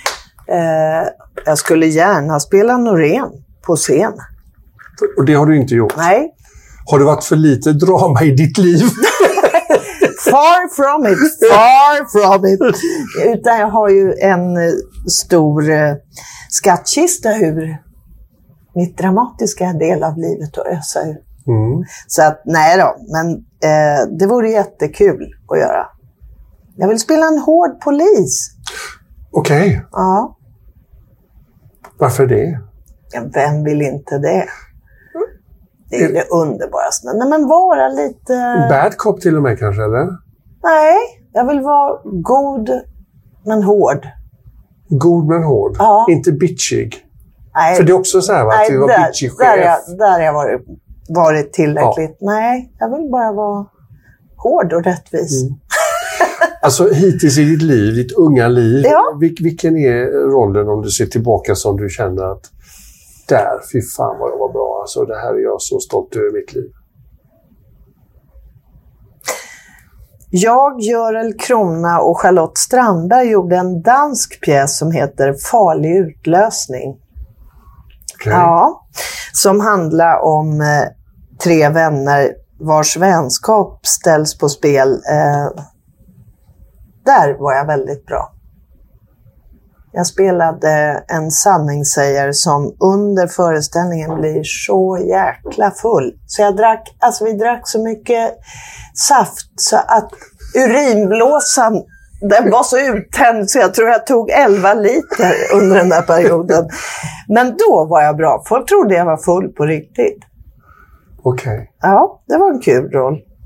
Eh, jag skulle gärna spela Norén på scen. Och det har du inte gjort? Nej. Har det varit för lite drama i ditt liv? Far from it, far from it. Utan jag har ju en eh, stor eh, skattkista ur mitt dramatiska del av livet att ösa ur. Mm. Så att, nej då, men eh, det vore jättekul att göra. Jag vill spela en hård polis. Okej. Okay. Ja. Varför det? Ja, vem vill inte det? Det är det underbaraste. Nej, men vara lite... Bad cop till och med kanske, eller? Nej, jag vill vara god men hård. God men hård? Ja. Inte bitchig? Nej. För det är också så här, va? Att du var bitchig chef. Där, jag, där har jag varit, varit tillräckligt. Ja. Nej, jag vill bara vara hård och rättvis. Mm. Alltså hittills i ditt liv, ditt unga liv, ja. vil, vilken är rollen om du ser tillbaka som du känner att där, fy fan vad jag var bra. Alltså, det här är jag så stolt över mitt liv. Jag, Görel Krona och Charlotte Strandberg gjorde en dansk pjäs som heter Farlig utlösning. Okay. Ja, som handlar om eh, tre vänner vars vänskap ställs på spel. Eh, där var jag väldigt bra. Jag spelade en sanningssägare som under föreställningen blir så jäkla full. Så jag drack, alltså vi drack så mycket saft så att urinblåsan, den var så uttänd så jag tror jag tog elva liter under den där perioden. Men då var jag bra. Folk trodde jag var full på riktigt. Okej. Okay. Ja, det var en kul roll.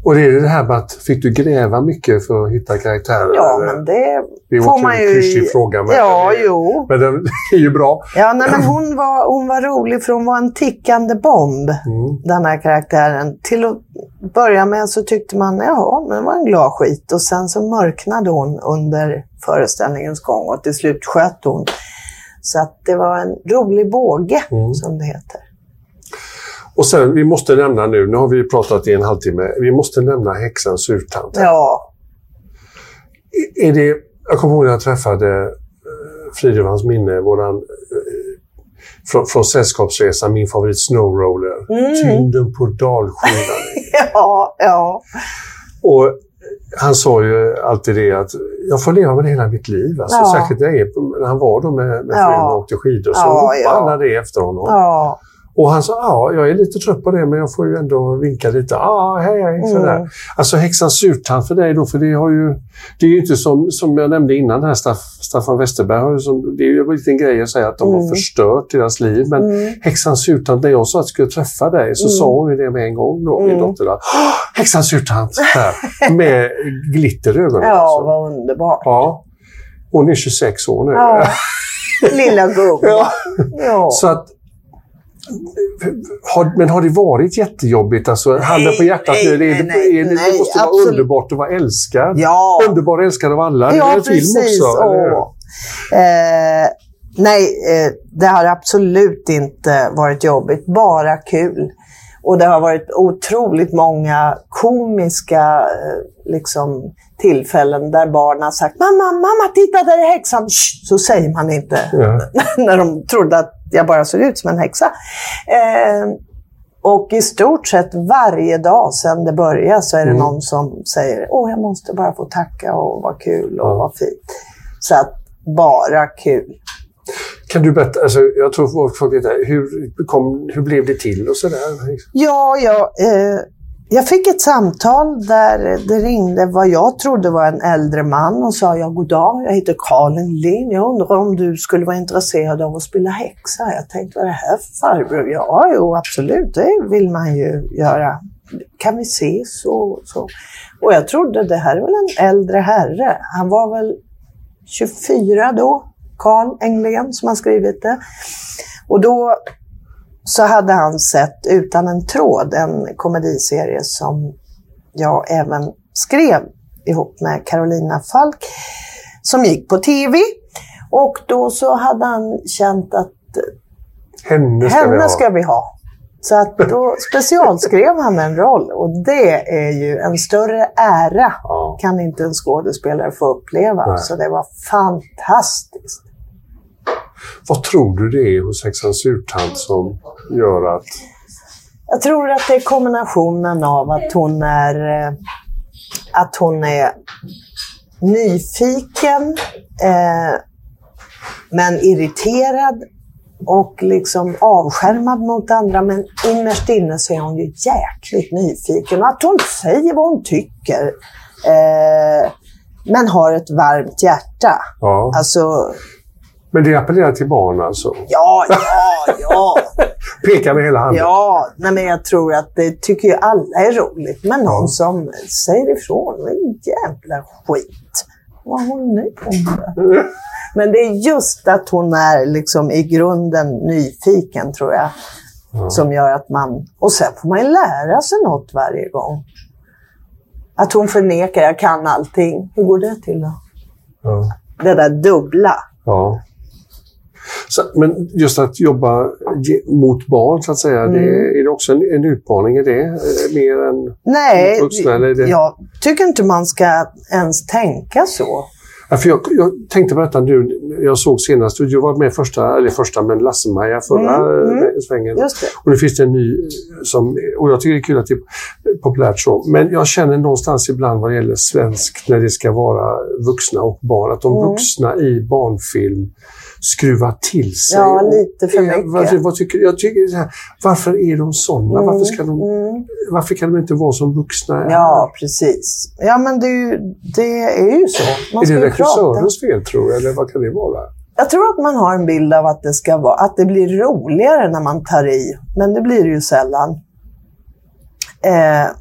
Och det är det här med att fick du gräva mycket för att hitta karaktärer? Ja, men det, det får man ju... Det är en klyschig fråga, men, ja, det, jo. men det är ju bra. Ja, nej, men hon var, hon var rolig för hon var en tickande bomb, mm. den här karaktären. Till att börja med så tyckte man, ja, men det var en glad skit. Och sen så mörknade hon under föreställningens gång och till slut sköt hon. Så att det var en rolig båge, mm. som det heter. Och sen, vi måste nämna nu, nu har vi pratat i en halvtimme, vi måste nämna häxan Surtant. Ja. Är det, jag kommer ihåg när jag träffade Fridhemans minne, våran, eh, från, från Sällskapsresan, min favorit Snowroller. Mm. Tyngden på dalskivan. ja, ja. Och han sa ju alltid det att jag får leva med det hela mitt liv. Alltså, ja. Särskilt när han var då med, med frun och åkte skidor. Så ja, ropade ja. alla det efter honom. Ja. Och han sa, ja, jag är lite trött på det, men jag får ju ändå vinka lite. Ja, ah, hej, hej, sådär. Mm. Alltså häxan Surtant för dig då, för det har ju, det är ju inte som, som jag nämnde innan här, Staff, Staffan Westerberg har ju som, det är ju en liten grej att säga att de mm. har förstört deras liv. Men mm. häxan Surtant, när jag sa att jag skulle träffa dig, så mm. sa hon ju det med en gång då, min mm. dotter där. Häxan Surtant, här, med glitter i ögonen. Ja, alltså. Vad underbart. Ja, hon är tjugosex år nu. Ja. Lilla gubben. Ja. Ja. Så att, Har, men har det varit jättejobbigt? Alltså, nej, handen på hjärtat nej, nu, det, nej, nej, det, det, nej, det måste vara absolut. Underbart att vara älskad. Ja. Underbar och älskad av alla. Ja, det är en precis. film också. Eh, nej, eh, det har absolut inte varit jobbigt. Bara kul. Och det har varit otroligt många komiska eh, liksom, tillfällen där barn har sagt mamma, mamma, titta där är häxan. Shh, så säger man inte. Ja. När de trodde att jag bara såg ut som en häxa. Eh, och i stort sett varje dag sedan det började så är det mm. någon som säger åh, jag måste bara få tacka och vad kul och ja. vad fint. Så att bara kul. Kan du berätta, alltså, jag tror folk vet hur, kom, hur blev det till och sådär? Ja, ja eh, jag fick ett samtal där det ringde vad jag trodde var en äldre man och sa jag god dag, jag heter Karin Lind, jag undrar om du skulle vara intresserad av att spela häxa. Jag tänkte, vad är det här för farbror? Ja, jo, absolut, det vill man ju göra. Kan vi ses och så? Och jag trodde det här är väl en äldre herre. Han var väl tjugofyra då, Carl Englén som har skrivit det. Och då så hade han sett Utan en tråd, en komediserie som jag även skrev ihop med Carolina Falk som gick på tv. Och då så hade han känt att henne ska, henne vi, ha. ska vi ha. Så att då specialskrev han en roll och det är ju en större ära ja. kan inte en skådespelare få uppleva. Nej. Så det var fantastiskt. Vad tror du det är hos häxan Surtant som gör att... Jag tror att det är kombinationen av att hon är, att hon är nyfiken eh, men irriterad och liksom avskärmad mot andra, men innerst inne så är hon ju jäkligt nyfiken. Och att hon säger vad hon tycker eh, men har ett varmt hjärta. Ja. Alltså... Men det appellerar till barn alltså? Ja, ja, ja. Pekar med hela handen? Ja, nej, men jag tror att det tycker ju alla är roligt. Men någon ja. som säger ifrån, det är en jävla skit. Vad har hon nu på det? Men det är just att hon är liksom i grunden nyfiken, tror jag. Ja. Som gör att man... Och sen får man ju lära sig något varje gång. Att hon förnekar, jag kan allting. Hur går det till då? Ja. Det där dubbla. Ja. Så, men just att jobba mot barn så att säga, mm. det, är det också en, en utmaning? Är det mer än Nej, vuxna, eller är det... jag tycker inte man ska ens tänka så. Ja, för jag, jag tänkte berätta nu, jag såg senast, du var med första, eller första med Lasse-Maja förra mm, mm. svängen. Just det. Och nu finns det en ny, som, och jag tycker det är kul att det är populärt så. Men jag känner någonstans ibland vad det gäller svensk, när det ska vara vuxna och barn, att de mm. vuxna i barnfilm skruva till sig. Ja, lite för mycket. Vad, vad tycker, jag tycker så här, varför är de sådana? Mm, varför, ska de, mm. varför kan de inte vara som vuxna? Ja, precis. Ja, men det är ju, det är ju så. Man är det regissörens fel, tror jag? Eller vad kan det vara? Jag tror att man har en bild av att det ska vara, att det blir roligare när man tar i. Men det blir det ju sällan. Eh,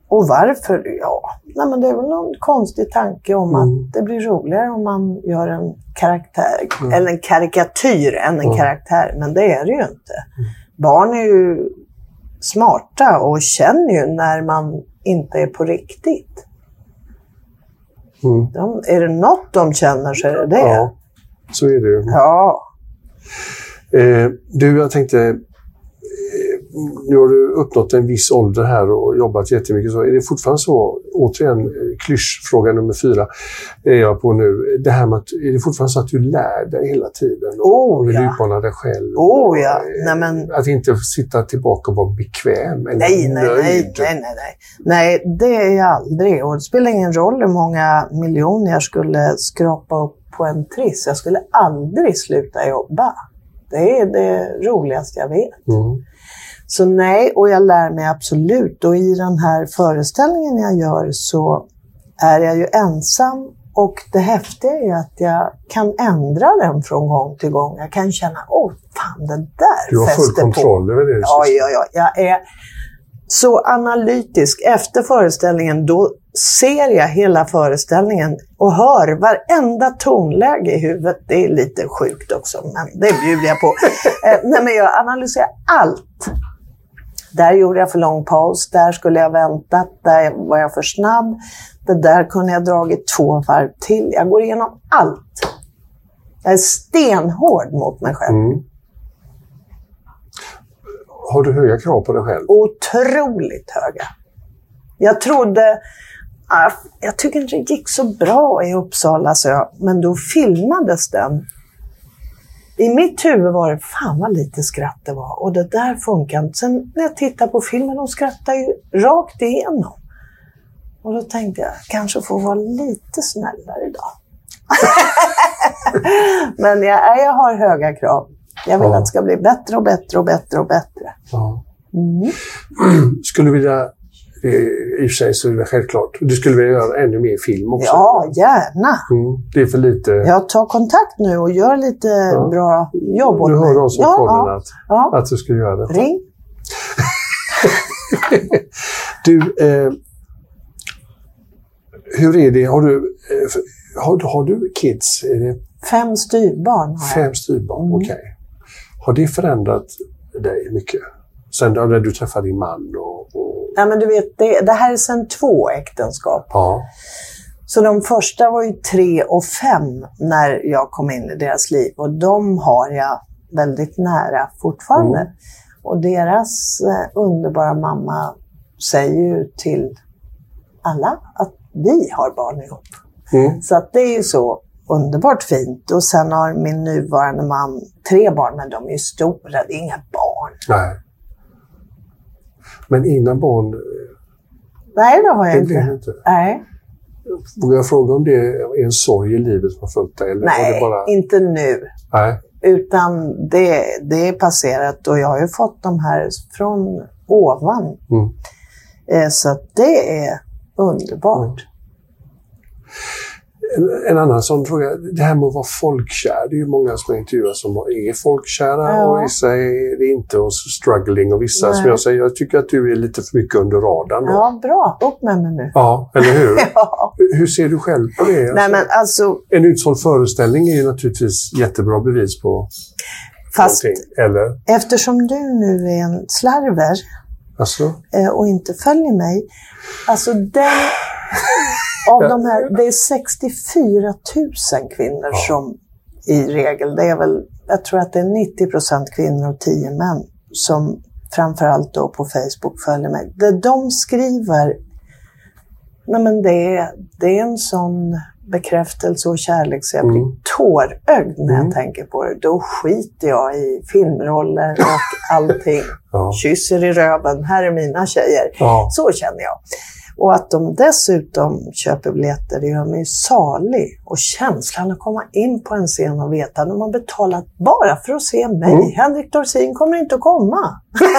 Och varför? Ja, nej, men det är väl någon konstig tanke om Mm. att det blir roligare om man gör en karaktär, Mm. eller en karikatyr än en Mm. karaktär. Men det är det ju inte. Barn är ju smarta och känner ju när man inte är på riktigt. Mm. De, är det något de känner så är det det. Ja, så är det ju. Ja. Eh, du, jag tänkte, eh, nu har du uppnått en viss ålder här och jobbat jättemycket. Så är det fortfarande så, återigen, eh, klyschfråga nummer fyra är jag på nu. Det här med att, är det fortfarande så att du lär dig hela tiden och, Oh, och vill ja. utmana dig själv? Oh, ja. eh, Nej, men... Att inte sitta tillbaka och vara bekväm eller Nej, nej, nöjd. nej, nej, nej, nej. Nej, det är jag aldrig. Och det spelar ingen roll hur många miljoner jag skulle skrapa upp på en triss. Jag skulle aldrig sluta jobba. Det är det roligaste jag vet. Mm. Så nej, och jag lär mig absolut. Och i den här föreställningen jag gör så är jag ju ensam. Och det häftiga är ju att jag kan ändra den från gång till gång. Jag kan känna, åh fan, det där Du har full fäster kontroll på. över det. Ja, ja, ja. Jag är så analytisk. Efter föreställningen, då ser jag hela föreställningen och hör varenda tonläge i huvudet. Det är lite sjukt också, men det bjuder jag på. eh, nej, men jag analyserar allt. Där gjorde jag för lång paus, där skulle jag väntat, där var jag för snabb. Det där kunde jag dragit två varv till. Jag går igenom allt. Jag är stenhård mot mig själv. Mm. Har du höga krav på dig själv? Otroligt höga. Jag trodde, ah, jag tycker inte det gick så bra i Uppsala, så jag, men då filmades den. I mitt huvud var det, fan vad lite skratt det var. Och det där funkar inte. Sen när jag tittar på filmen, de skrattar ju rakt igenom. Och då tänkte jag, kanske får vara lite snällare idag. Men jag, jag har höga krav. Jag vill Ja. att det ska bli bättre och bättre och bättre och bättre. Ja. Mm. Skulle vilja, eh, i och för sig så är det självklart, du skulle vilja göra ännu mer film också? Ja, gärna. Mm, det är för lite... Jag tar kontakt nu och gör lite Ja. bra jobb åt Du mig. hör oss ja, på ja, att, ja. att du skulle göra det. Ring. Du, eh, hur är det? Har du, eh, har, har du kids? Är det Fem styvbarn har jag. fem styvbarn? Mm. Okej. Har det förändrat dig mycket? Sen när du träffade din man och... och... Ja, men du vet, det, det här är sedan två äktenskap. Ja. Så de första var ju tre och fem när jag kom in i deras liv. Och de har jag väldigt nära fortfarande. Mm. Och deras eh, underbara mamma säger ju till alla att vi har barn ihop. Mm. Så att det är ju så underbart fint. Och sen har min nuvarande man tre barn, men de är ju stora, det är inga barn. Nej. Men innan barn... Nej, det har jag Det inte. blir det inte. Nej, Vågar jag fråga om det är en sorg i livet som har följt dig? Eller Nej var det bara... inte nu. Nej. Utan det, det är passerat och jag har ju fått de här från ovan. Mm. Eh, så att det är underbart. Mm. En, en annan sån fråga, det här med att vara folkkär. Det är ju många som jag intervjuar som är folkkära Ja. och vissa är det inte och struggling och vissa Nej. som jag säger, jag tycker att du är lite för mycket under radarn då. Ja, bra. Upp med mig nu. Ja, eller hur? Ja. Hur ser du själv på det? Nej, men alltså, En utsåld föreställning är ju naturligtvis jättebra bevis på fast någonting. Eller? eftersom du nu är en slarver Alltså? eh, och inte följer mig. Alltså den, av de här, det är sextiofyra tusen kvinnor Ja. som i regel, det är väl, jag tror att det är nittio procent kvinnor och tio män som framförallt då på Facebook följer mig. Det de skriver, nej men det är, det är en sån bekräftelse och kärlek så jag blir Mm. tårögd när jag Mm. tänker på det. Då skiter jag i filmroller och allting. Ja. Kysser i röven, här är mina tjejer. Ja. Så känner jag. Och att de dessutom köper biljetter, det gör mig salig. Och känslan att komma in på en scen och veta att de har betalat bara för att se mig. Mm. Henrik Dorsin kommer inte att komma.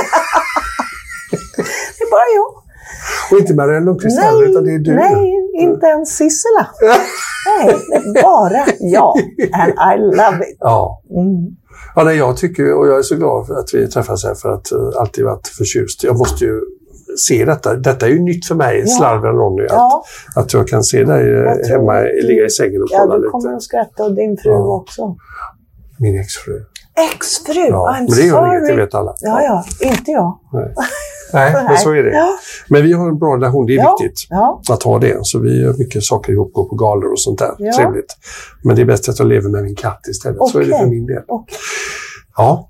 Det är bara jag. Och inte Marianne Lundqvist Nej, heller, utan det är du. nej, inte ens Sissela. Nej, det är bara jag. And I love it. Ja. Mm. Ja, nej, jag tycker, och jag är så glad för att vi träffas här för att uh, alltid varit förtjust. Jag måste ju se detta. Detta är ju nytt för mig, ja. Slarven Ronny, att, ja. att jag kan se dig jag hemma, du, ligga i sängen och kolla lite. Ja, du kommer lite. Att skratta, och din fru ja. Också. Min exfru. Exfru? Ja, I'm men det gör sorry. inget, det vet alla. Ja, ja, inte jag. Nej, Nej men så är det. Ja. Men vi har en bra relation, det är ja. Viktigt ja. Att ha det. Så vi gör mycket saker ihop, går på galor och sånt där. Ja. Trevligt. Men det är bäst att jag lever med min katt istället. Okay. Så är det för min del. Okay. Ja.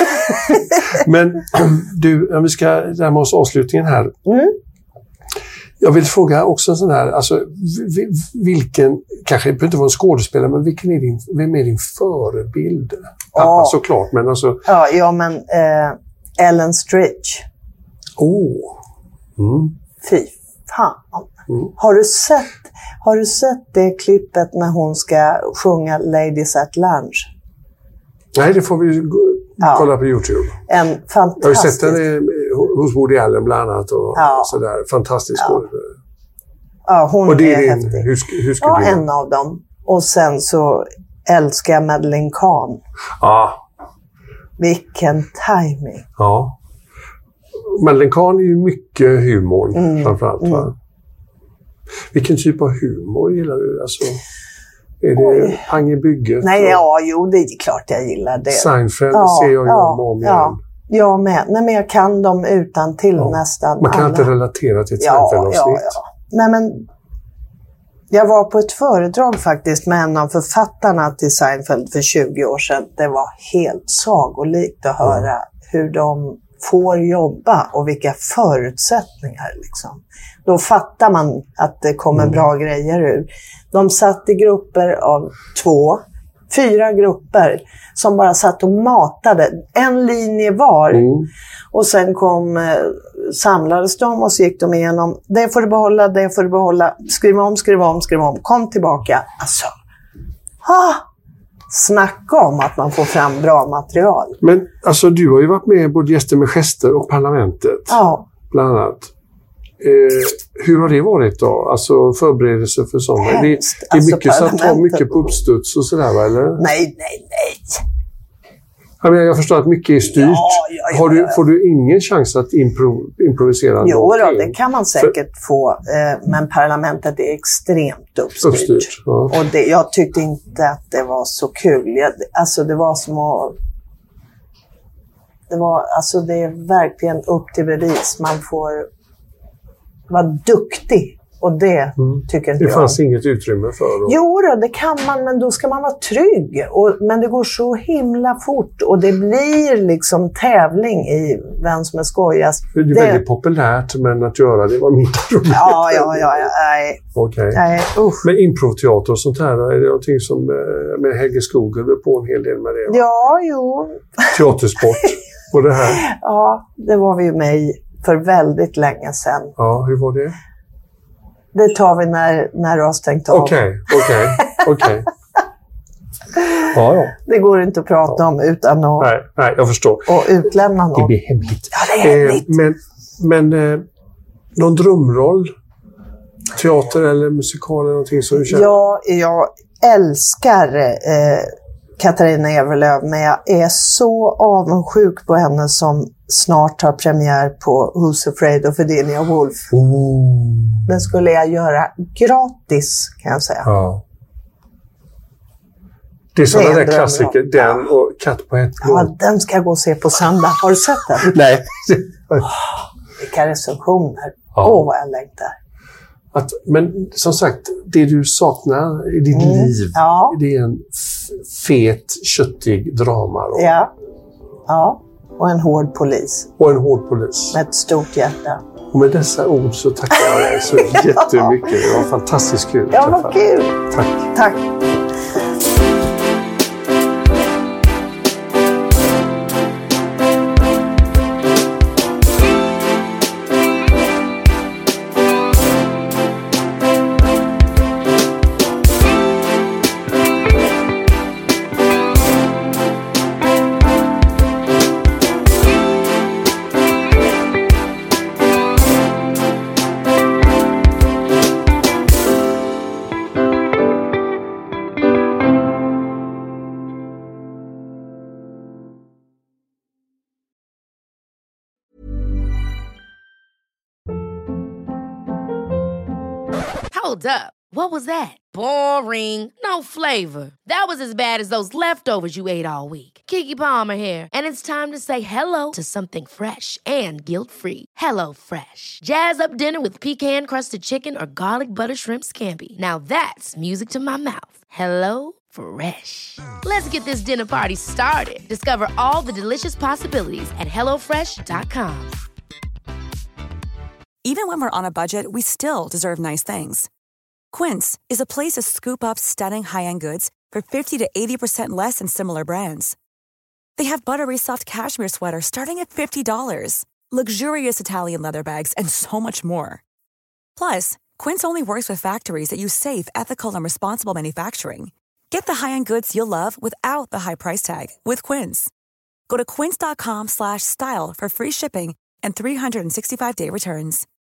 Men du, om vi ska närma oss avslutningen här. Mm. Jag vill fråga också en sån här, alltså vilken, kanske inte vara en skådespelare, men vilken är din, vem är din förebild? Pappa ja. Såklart, men alltså... Ja, ja men eh, Ellen Stritch. Åh! Oh. Mm. Fy fan. Mm. Har du sett, har du sett det klippet när hon ska sjunga Ladies at Lunch? Nej, det får vi ja. Kolla på YouTube. En fantastisk... Jag har sett den hos Woody Allen bland annat och ja. Sådär. Fantastisk ja. Ja, hon och det är, är din, häftig. Hur, hur ska ja, du... en av dem. Och sen så älskar jag Madeleine Kahn. Ja. Vilken timing. Ja. Madeleine Kahn är ju mycket humor mm. framförallt, va? Mm. Vilken typ av humor gillar du? Alltså... Är det Oj. Pang i bygget? Nej, och... ja, jo, det är klart jag gillar det. Seinfeld ja, ser jag ju ja, om och om ja. Jag med. Nej, men jag kan dem utan till ja. Nästan Man kan alla. Inte relatera till ett ja, Seinfeld-avsnitt. Ja, ja. Nej, men jag var på ett föredrag faktiskt med en av författarna till Seinfeld för tjugo år sedan. Det var helt sagolikt att höra ja. Hur de får jobba och vilka förutsättningar liksom. Då fattar man att det kommer mm. bra grejer ur. De satt i grupper av två, fyra grupper som bara satt och matade en linje var. Mm. Och sen kom, eh, samlades de och så gick de igenom. Det får du behålla, det får du behålla. Skriv om, skriv om, skriv om. Kom tillbaka. Alltså, ah, snacka om att man får fram bra material. Men alltså du har ju varit med både Gäster med gester och Parlamentet. Ja. Bland annat. Eh, hur har det varit då? Alltså förberedelse för sånt? Det, det är alltså mycket så att ta mycket på uppstuds och sådär, va? Eller? Nej, nej, nej. Jag, menar, jag förstår att mycket är styrt. Ja, ja, ja, har du, ja, ja. Får du ingen chans att impro, improvisera? Jo då, det kan man säkert för... få. Eh, men Parlamentet är extremt uppstyrt. uppstyrt ja. Och det, jag tyckte inte att det var så kul. Jag, alltså det var som att... Det var, alltså det är verkligen upp till bevis. Man får... Var duktig, och det mm. tycker inte det jag. Det fanns inget utrymme för då. Jo då, det kan man, men då ska man vara trygg. Och, men det går så himla fort och det blir liksom tävling i vem som är skojast. Det är det... väldigt populärt, men att göra det var mindre roligt. Ja, ja, ja, ja nej. Okej. Okay. Nej, usch. Men improvteater och sånt här, är det någonting som med Helge Skog är på en hel del med det? Va? Ja, jo. Teatersport och det här. Ja, det var vi ju med i för väldigt länge sedan. Ja, hur var det? Det tar vi när, när du har stängt av. Okej, okej, okej. Ja, ja. Det går inte att prata ja. Om utan att nej, nej, jag förstår. Och utlämna någon. Det blir hemligt. Ja, det är hemligt. Eh, men men eh, någon drömroll? Teater eller musikal eller någonting som du känner? Ja, jag älskar eh, Katarina Ewerlöf, men jag är så avundsjuk på henne som snart har premiär på Who's Afraid of Virginia Woolf. Oh. Den skulle jag göra gratis, kan jag säga. Ja. Det är sådana där klassiker, den ja. Och Katt på ett blå. Ja, den ska jag gå och se på söndag. Har du sett den? Nej. Oh, vilka recensioner. Åh, ja. Oh, vad jag längtar. Att, men som sagt, det du saknar i ditt mm. liv, ja. Det är en f- fet, köttig drama. Då. Ja. Ja, och en hård polis. Och en hård polis. Med ett stort hjärta. Och med dessa ord så tackar jag dig så jättemycket. Det var fantastiskt kul. Ja, vad kul. Tack. Tack. Hold up. What was that? Boring. No flavor. That was as bad as those leftovers you ate all week. Keke Palmer here, and it's time to say hello to something fresh and guilt-free. Hello Fresh. Jazz up dinner with pecan-crusted chicken or garlic butter shrimp scampi. Now that's music to my mouth. Hello Fresh. Let's get this dinner party started. Discover all the delicious possibilities at hello fresh dot com. Even when we're on a budget, we still deserve nice things. Quince is a place to scoop up stunning high-end goods for fifty to eighty percent less than similar brands. They have buttery soft cashmere sweaters starting at fifty dollars, luxurious Italian leather bags, and so much more. Plus, Quince only works with factories that use safe, ethical, and responsible manufacturing. Get the high-end goods you'll love without the high price tag with Quince. Go to quince dot com slash style for free shipping and three sixty-five day returns.